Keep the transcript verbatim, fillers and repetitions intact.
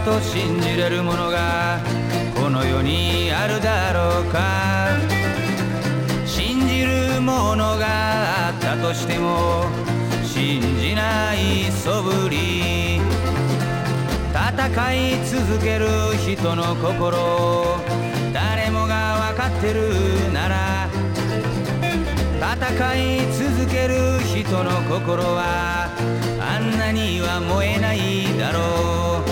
と信じれるものがこの世にあるだろうか。信じるものがあったとしても信じないそぶり、戦い続ける人の心誰もが分かってるなら、戦い続ける人の心はあんなには燃えないだろう。